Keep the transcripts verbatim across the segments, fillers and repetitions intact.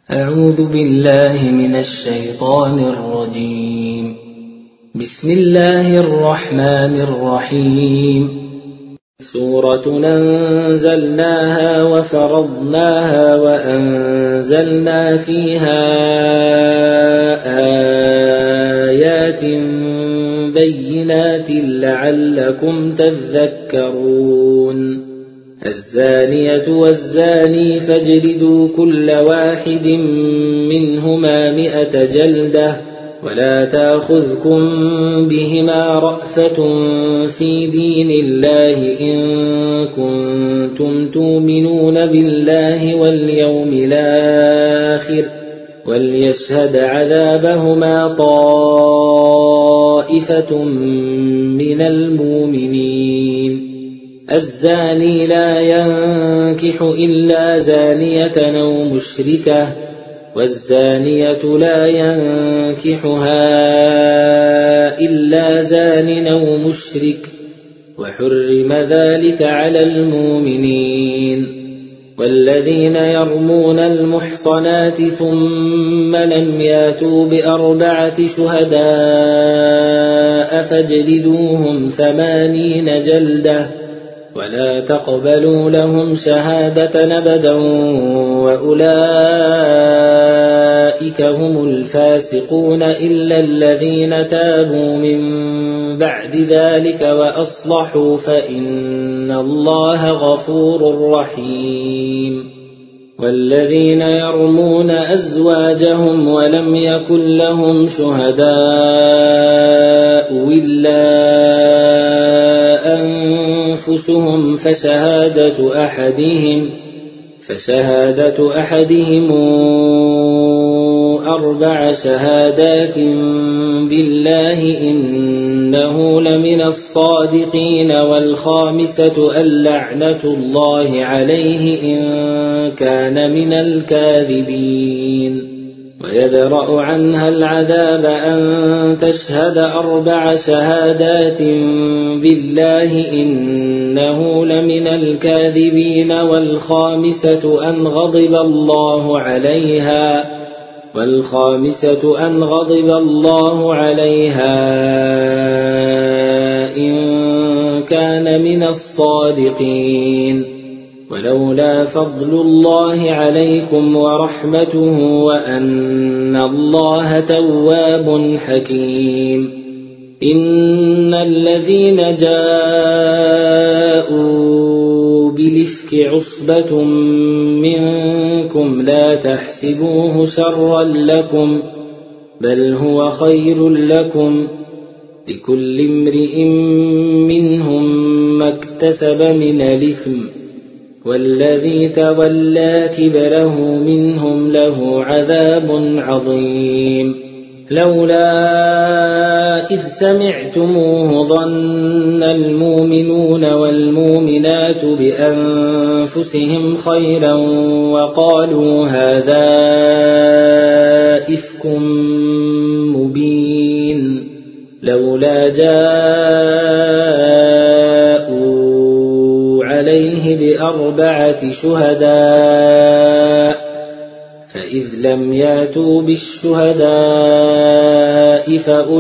أعوذ بالله من الشيطان الرجيم. بسم الله الرحمن الرحيم. سورة أنزلناها وفرضناها وأنزلنا فيها آيات بينات لعلكم تذكرون. الزانية والزاني فاجلدوا كل واحد منهما مئة جلدة ولا تأخذكم بهما رأفة في دين الله إن كنتم تؤمنون بالله واليوم الآخر وليشهد عذابهما طائفة من المؤمنين. الزاني لا ينكح إلا زانية أو مشركة والزانية لا ينكحها إلا زان أو مشرك وحرم ذلك على المؤمنين. والذين يرمون المحصنات ثم لم ياتوا بأربعة شهداء فاجلدوهم ثمانين جلدة ولا تقبلوا لهم شهادة أبدا وأولئك هم الفاسقون إلا الذين تابوا من بعد ذلك وأصلحوا فإن الله غفور رحيم. والذين يرمون أزواجهم ولم يكن لهم شهداء إلا أنفسهم فشهادة أحدهم فشهادة أحدهم أربع شهادات بالله إنه لمن الصادقين. والخامسة اللعنة الله عليه إن كان من الكاذبين. ويدرأ عنها العذاب أن تشهد أربع شهادات بالله إنه لمن الكاذبين. والخامسة أن غضب الله عليها والخامسة أن غضب الله عليها إن كان من الصادقين. ولولا فضل الله عليكم ورحمته وأن الله تواب حكيم. إن الذين جاءوا بالإفك عصبة منكم لا تحسبوه شرا لكم بل هو خير لكم لكل امرئ منهم ما اكتسب من الإثم والذي تولى كبره منهم له عذاب عظيم. لولا إذ سمعتموه ظن المؤمنون والمؤمنات بأنفسهم خيرا وقالوا هذا إفك مبين. لولا جاءوا عليه بأربعة شهداء فإذ لم ياتوا بالشهداء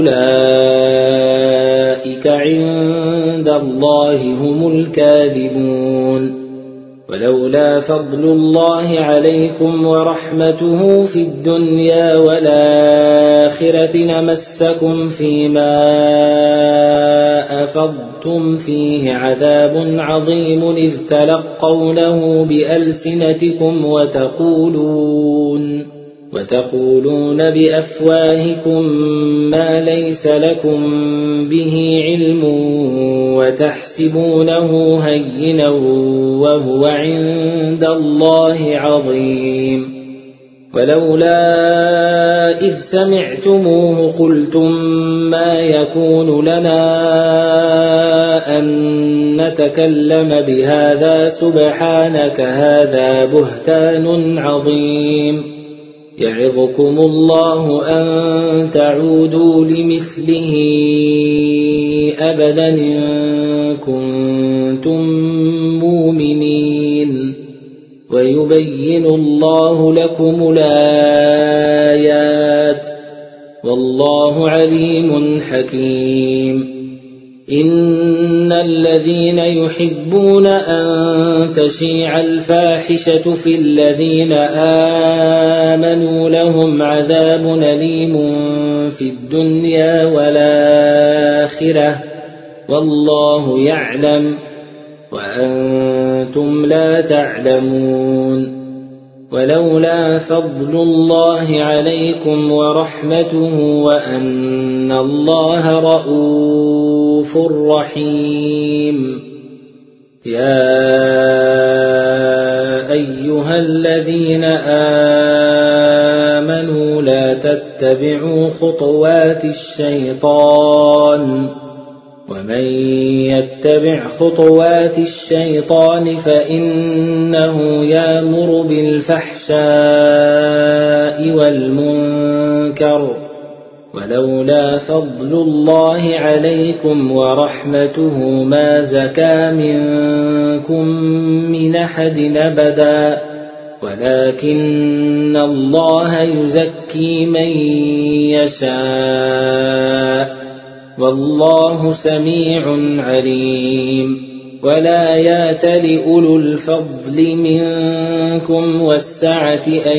فأولئك عند الله هم الكاذبون. ولولا فضل الله عليكم ورحمته في الدنيا والآخرة لمسكم فيما أفضتم فيه عذاب عظيم إذ تلقونه بألسنتكم وتقولون وتقولون بأفواهكم ما ليس لكم به علم وتحسبونه هينا وهو عند الله عظيم. ولولا إذ سمعتموه قلتم ما يكون لنا أن نتكلم بهذا سبحانك هذا بهتان عظيم. يعظكم الله أن تعودوا لمثله أبدا إن كنتم مؤمنين. ويبين الله لكم الآيات والله عليم حكيم. إن الذين يحبون أن تشيع الفاحشة في الذين آمنوا لهم عذاب أليم في الدنيا والآخرة والله يعلم وأنتم لا تعلمون. ولولا فضل الله عليكم ورحمته وأن الله رءوف رحيم. يا أيها الذين آمنوا لا تتبعوا خطوات الشيطان ومن يتبع خطوات الشيطان فإنه يأمر بالفحشاء والمنكر ولولا فضل الله عليكم ورحمته ما زكى منكم من أحد أبدا ولكن الله يزكي من يشاء والله سميع عليم. ولا يأتل أولو الفضل منكم والسعة أن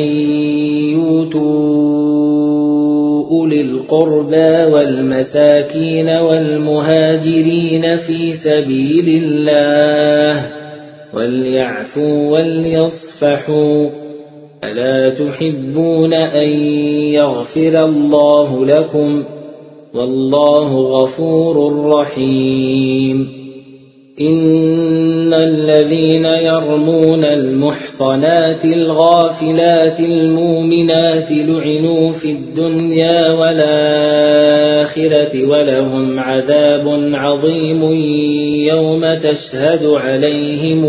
يؤتوا أولي القربى والمساكين والمهاجرين في سبيل الله وليعفوا وليصفحوا ألا تحبون أن يغفر الله لكم والله غفور رحيم. إن الذين يرمون المحصنات الغافلات المؤمنات لعنوا في الدنيا والآخرة ولهم عذاب عظيم يوم تشهد عليهم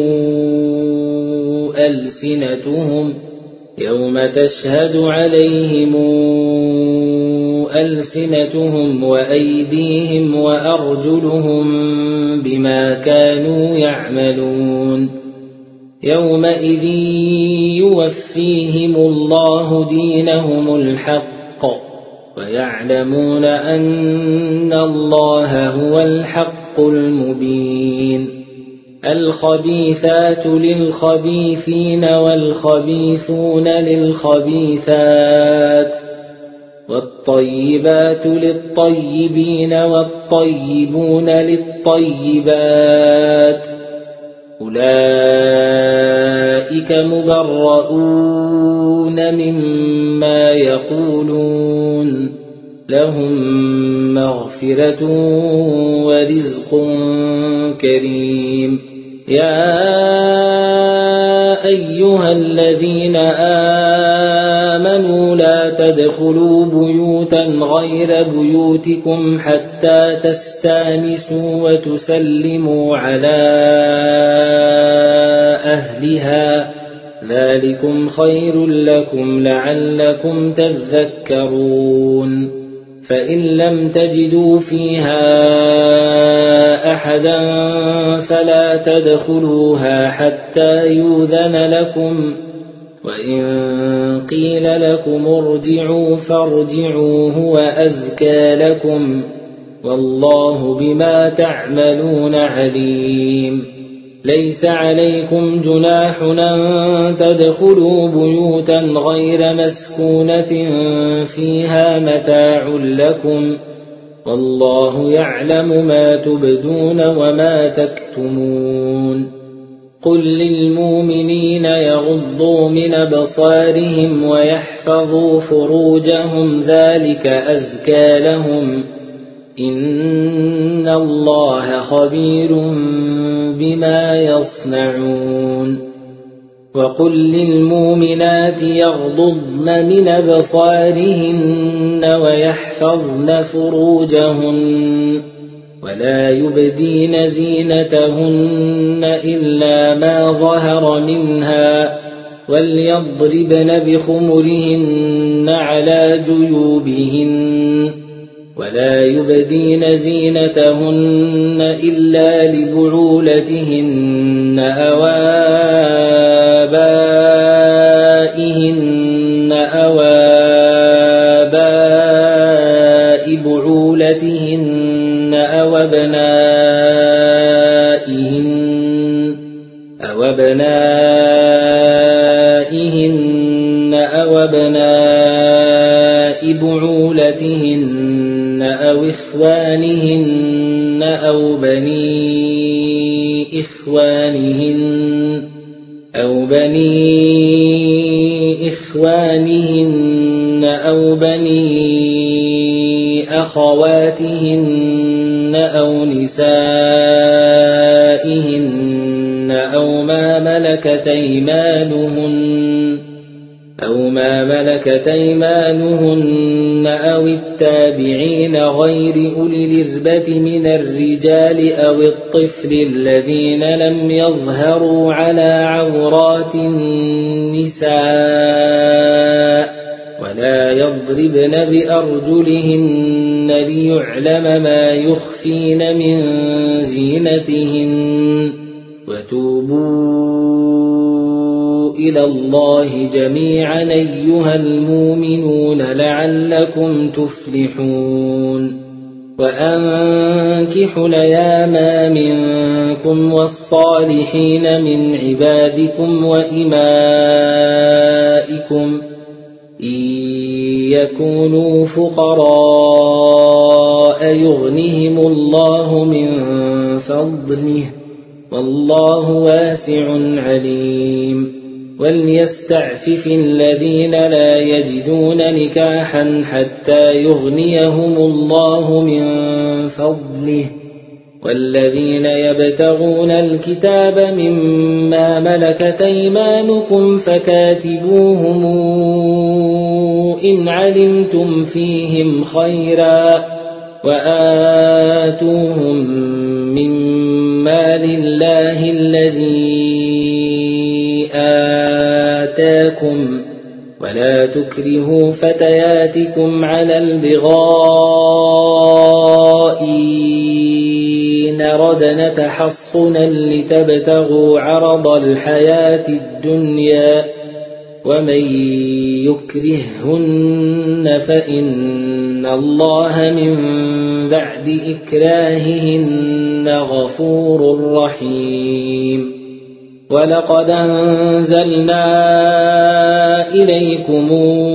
ألسنتهم يوم تشهد عليهم ألسنتهم وأيديهم وأرجلهم بما كانوا يعملون. يومئذ يوفيهم الله دينهم الحق ويعلمون أن الله هو الحق المبين. الخبيثات للخبيثين والخبيثون للخبيثات والطيبات للطيبين والطيبون للطيبات أولئك مبرؤون مما يقولون لهم مغفرة ورزق كريم. يا أيها الذين آمنوا لا تدخلوا بيوتا غير بيوتكم حتى تستانسوا وتسلموا على أهلها ذلكم خير لكم لعلكم تذكرون. فإن لم تجدوا فيها أحدا فلا تدخلوها حتى يؤذن لكم وإن قيل لكم ارجعوا فارجعوا هو أزكى لكم والله بما تعملون عليم. ليس عليكم جناح أن تدخلوا بيوتا غير مسكونة فيها متاع لكم والله يعلم ما تبدون وما تكتمون. قل للمؤمنين يغضوا من أبصارهم ويحفظوا فروجهم ذلك أزكى لهم إن الله خبير بما يصنعون. وقل للمؤمنات يغضضن من أبصارهن ويحفظن فروجهن ولا يبدين زينتهن إلا ما ظهر منها وليضربن بخمرهن على جيوبهن ولا يبدين زينتهن إلا لبعولتهن أو آبائهن بناتهن أو أبنائهن أو أبنائهن أو أبناء بعولتهن أو إخوانهن أو بني إخوانهن أو بني إخوانهن أو بني أخواتهن أو نسائهن أو ما ملكت أيمانهن أو ما ملكت أيمانهن أو التابعين غير أولي الإربة من الرجال أو الطفل الذين لم يظهروا على عورات النساء ولا يضربن بأرجلهن ليعلم ما يخفين من زينتهن وتوبوا إلى الله جميعا أيها المؤمنون لعلكم تفلحون وأنكحوا الأيام منكم والصالحين من عبادكم وإمائكم إن يكونوا فقراء يغنهم الله من فضله والله واسع عليم وليستعفف الذين لا يجدون نكاحا حتى يغنيهم الله من فضله والذين يبتغون الكتاب مما ملكت أيمانكم فكاتبوهم إن علمتم فيهم خيرا وآتوهم مما لله الذي آتاكم ولا تكرهوا فتياتكم على البغاء إن ردنا تحصنا لتبتغوا عرض الحياة الدنيا ومن يكرههن فإن الله من بعد إكراههن غفور رحيم ولقد أنزلنا إليكم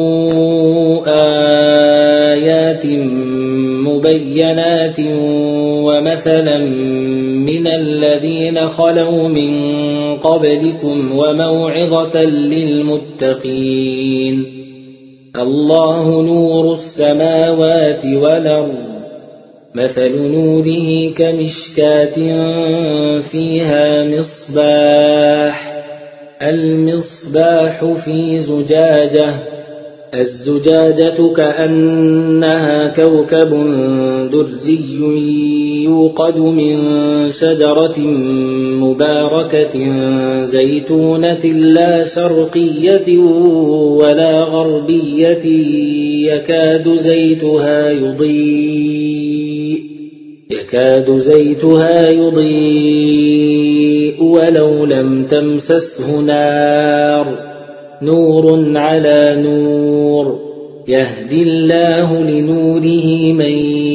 آيات مبينات ومثلا من الذين خلوا من قبلكم وموعظة للمتقين الله نور السماوات والأرض مثل نوره كمشكاة فيها مصباح المصباح في زجاجة الزجاجة كأنها كوكب دري يوقد من شجرة مباركة زيتونة لا شرقية ولا غربية يكاد زيتها يضيء يكاد زيتها يضيء ولو لم تمسسه نار نور على نور يهدي الله لنوره من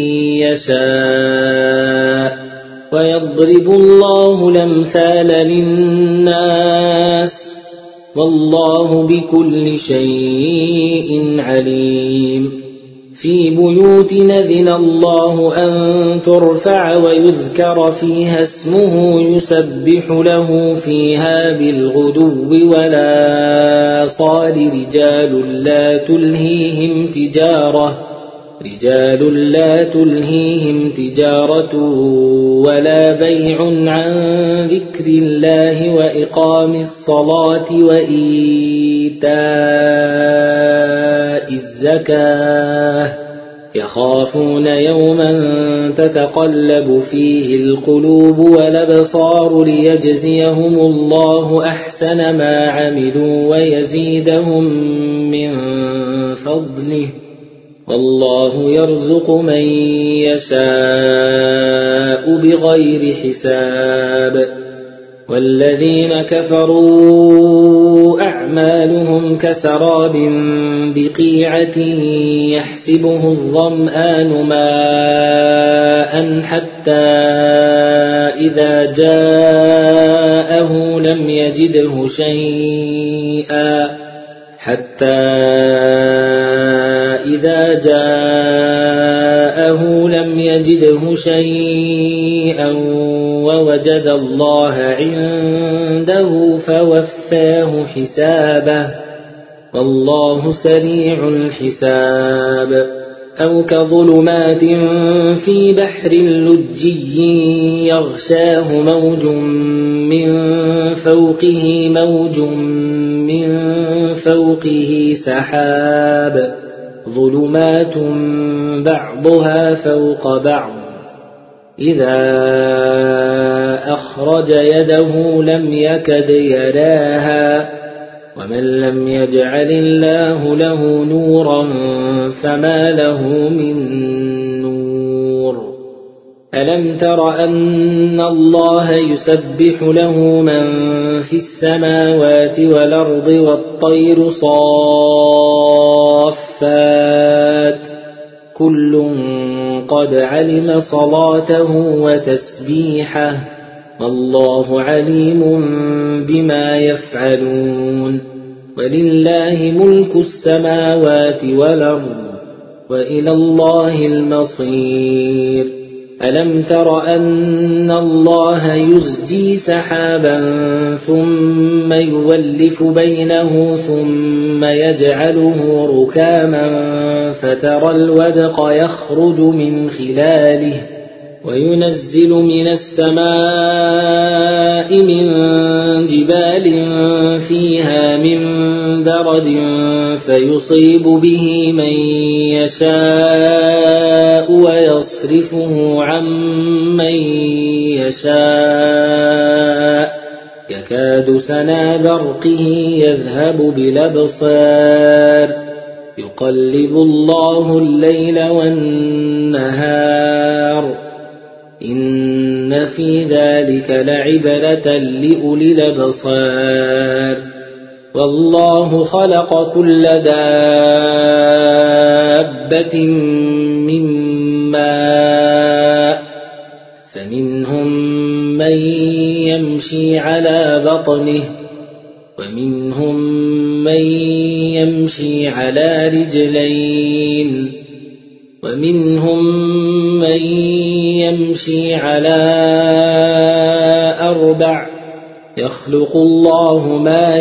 يشاء ويضرب الله الأمثال للناس والله بكل شيء عليم في بيوت نذن الله أن ترفع ويذكر فيها اسمه يسبح له فيها بالغدو ولا صال رجال لا تلهيهم تجارة رجال لا تلهيهم تجارة ولا بيع عن ذكر الله وإقام الصلاة وإيتاء الزكاة يخافون يوما تتقلب فيه القلوب والأبصار ليجزيهم الله أحسن ما عملوا ويزيدهم من فضله والله يرزق من يشاء بغير حساب والذين كفروا أعمالهم كسراب بقيعة يحسبه الظمآن ماء حتى إذا جاءه لم يجده شيئا حتى إذا جاءه لم يجده شيئا ووجد الله عنده فوفاه حسابه والله سريع الحساب أو كظلمات في بحر لجي يغشاه موج من فوقه موج من فوقه سحاب ظلمات بعضها فوق بعض إذا أخرج يده لم يكد يراها ومن لم يجعل الله له نورا فما له من نور ألم تر أن الله يسبح له من في السماوات والأرض والطير صافات كل قد علم صلاته وتسبيحه والله عليم بما يفعلون ولله ملك السماوات والأرض وإلى الله المصير ألم تر أن الله يزجي سحابا ثم يولف بينه ثم يجعله ركاما فترى الودق يخرج من خلاله وينزل من السماء من جبال فيها من برد فيصيب به من يشاء ويصرفه عن من يشاء يكاد سنا برقه يذهب بالأبصار يقلب الله الليل والنهار إن في ذلك لعبرة لأولي الأبصار والله خلق كل دابة من ماء فمنهم من يمشي على بطنه ومنهم من يمشي على رجلين ومنهم من يمشي على أربع يخلق الله ما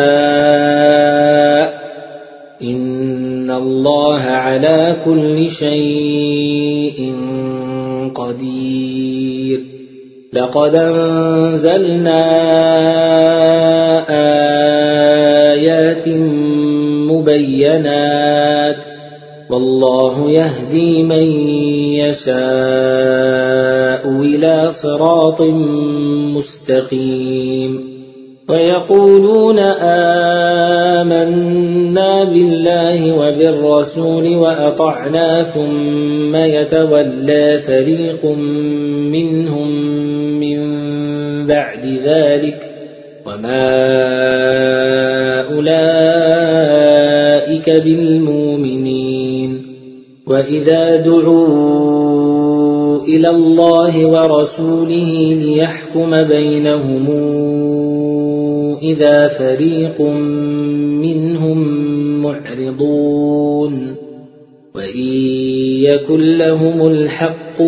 يشاء إن الله على كل شيء قدير لقد أنزلنا آيات مبينات والله يهدي من يشاء إلى صراط مستقيم ويقولون آمنا بالله وبالرسول وأطعنا ثم يتولى فريق منهم من بعد ذلك وما أولئك بالمؤمنين وإذا دعوا إلى الله ورسوله ليحكم بينهم إذا فريق منهم معرضون وإن يكن لهم الحق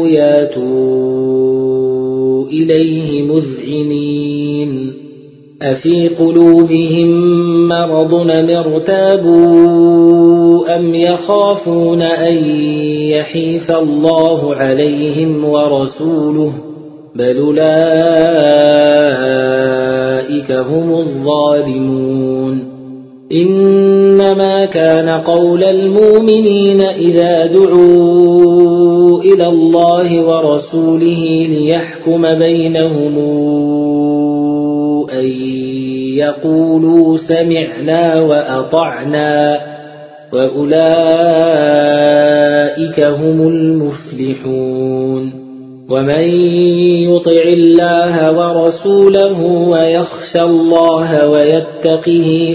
ياتوا إليه مذعنين أفي قلوبهم مرض أم ارتابوا أم يخافون أن يحيف الله عليهم ورسوله بل أولئك هم الظالمون إنما كان قول المؤمنين إذا دعوا إلى الله ورسوله ليحكم بينهم أن يقولوا سمعنا وأطعنا وأولئك هم المفلحون ومن يطع الله ورسوله ويخشى الله ويتقه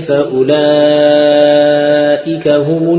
فأولئك هم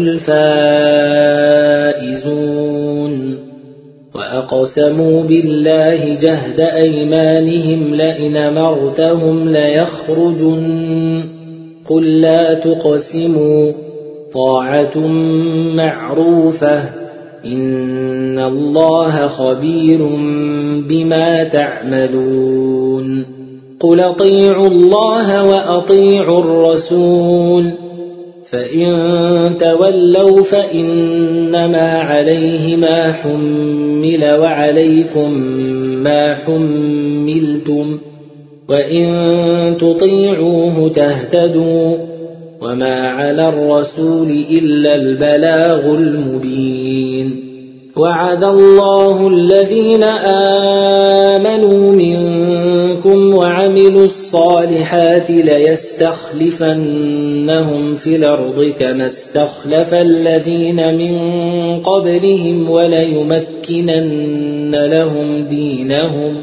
الفائزون وأقسموا بالله جهد أيمانهم لئن أمرتهم ليخرجن قل لا تقسموا طاعة معروفة إن الله خبير بما تعملون قل أطيعوا الله وأطيعوا الرسول فإن تولوا فإنما عليه ما حمل وعليكم ما حملتم وإن تطيعوه تهتدوا وما على الرسول إلا البلاغ المبين وعد الله الذين آمنوا منكم وعملوا الصالحات ليستخلفنهم في الأرض كما استخلف الذين من قبلهم وليمكنن لهم دينهم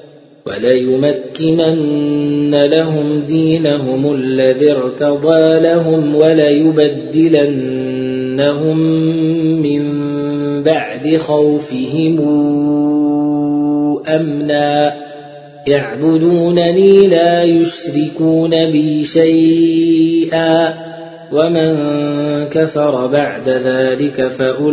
وليمكنن لهم دينهم الذي ارتضى لهم وليبدلنهم من بعد خوفهم أمنا يعبدونني لا يشركون بي شيئا ومن كفر بعد ذلك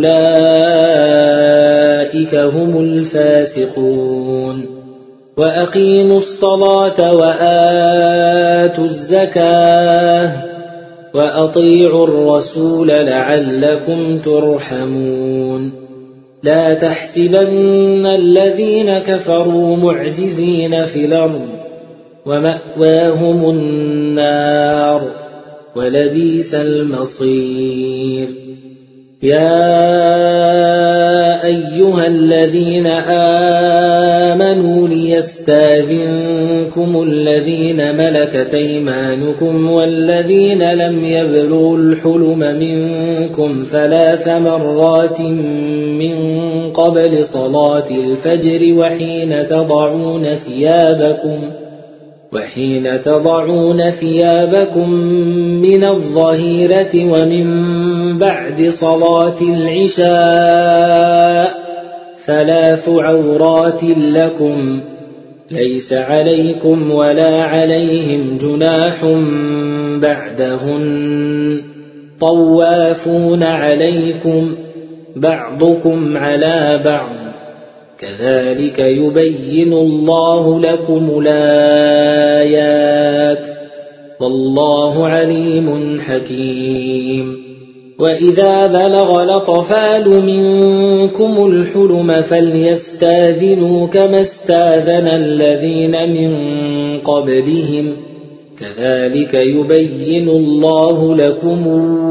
فأولئك هم الفاسقون وأقيموا الصلاة وآتوا الزكاة وأطيعوا الرسول لعلكم ترحمون لا تحسبن الذين كفروا معجزين في الأرض ومأواهم النار ولبئس المصير يا أيها الذين آمنوا ليستاذنكم الذين ملكت أيمانكم والذين لم يبلغوا الحلم منكم ثلاث مرات من قبل صلاة الفجر وحين تضعون ثيابكم وحين تضعون ثيابكم من الظهيرة ومن بعد صلاة العشاء ثلاث عورات لكم ليس عليكم ولا عليهم جناح بعدهن طوافون عليكم بعضكم على بعض كذلك يبين الله لكم الآيات والله عليم حكيم وإذا بلغ الأطفال منكم الحلم فليستاذنوا كما استاذن الذين من قبلهم كذلك يبين الله لكم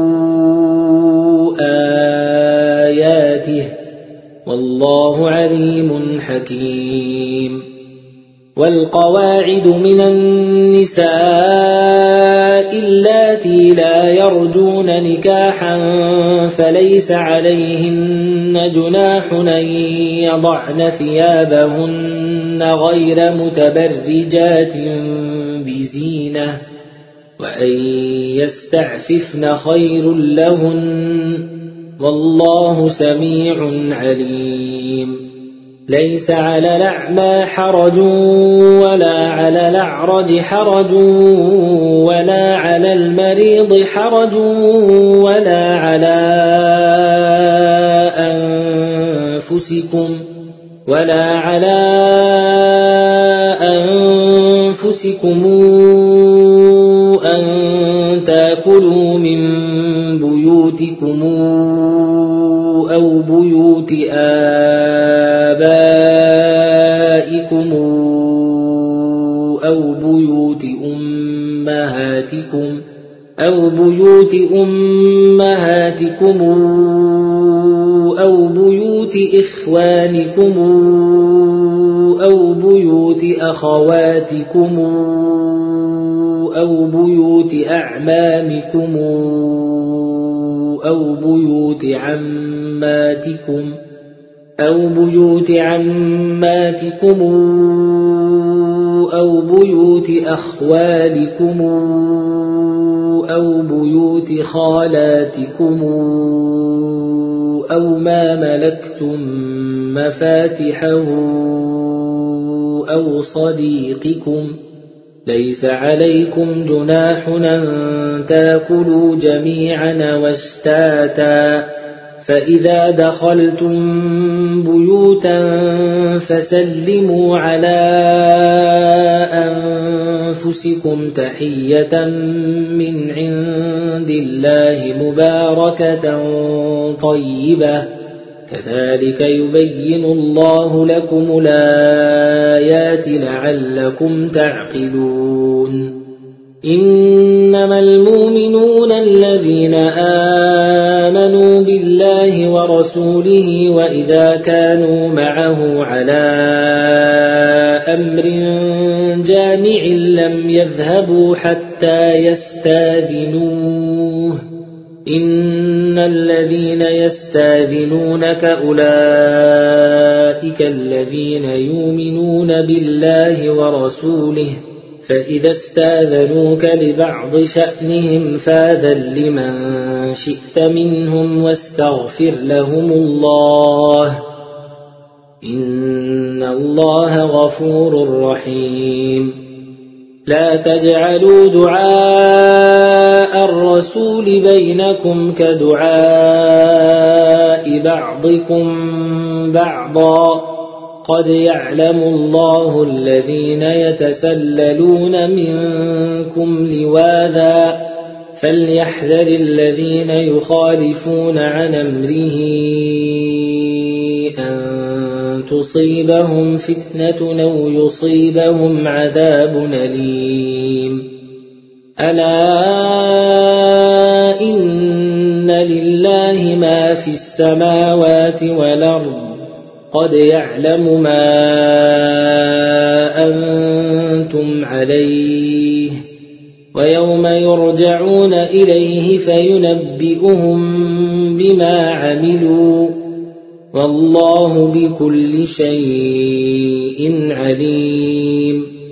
آياته والله عليم حكيم والقواعد من النساء اللاتي لا يرجون نكاحا فليس عليهن جناح أن يضعن ثيابهن غير متبرجات بزينة وأن يستعففن خير لهن والله سميع عليم ليس على الأعمى حرج ولا على الأعرج حرج ولا على المريض حرج ولا على أنفسكم ولا على أنفسكم أن تأكلوا من بيوتكم أو بيوت آبائكم أو بيوت أمهاتكم أو بيوت أمهاتكم أو بيوت إخوانكم أو بيوت أخواتكم أو بيوت أعمامكم أو بيوت عماتكم أو بيوت عماتكم أو بيوت أخوالكم أو بيوت خالاتكم أو ما ملكتم مفاتحه أو صديقكم. ليس عليكم جناح أن تاكلوا جميعا واشتاتا، فإذا دخلتم بيوتا فسلموا على أنفسكم تحية من عند الله مباركة طيبة، كذلك يبين الله لكم الآيات لعلكم تعقلون. إنما المؤمنون الذين آمنوا بالله ورسوله وإذا كانوا معه على أمر جامع لم يذهبوا حتى يستاذنوه. إن الذين يستاذنونك أولئك الذين يؤمنون بالله ورسوله، فإذا استاذنوك لبعض شأنهم فاذن لمن شئت منهم واستغفر لهم الله، إن الله غفور رحيم. لا تجعلوا دعاء الرسول بينكم كدعاء بعضكم بعضا، قد يعلم الله الذين يتسللون منكم لواذا، فليحذر الذين يخالفون عن أمره أن تصيبهم فتنة أو يصيبهم عذاب أليم. ألا إن لله ما في السماوات والأرض، قد يعلم ما أنتم عليه، ويوم يرجعون إليه فينبئهم بما عملوا، والله بكل شيء عليم.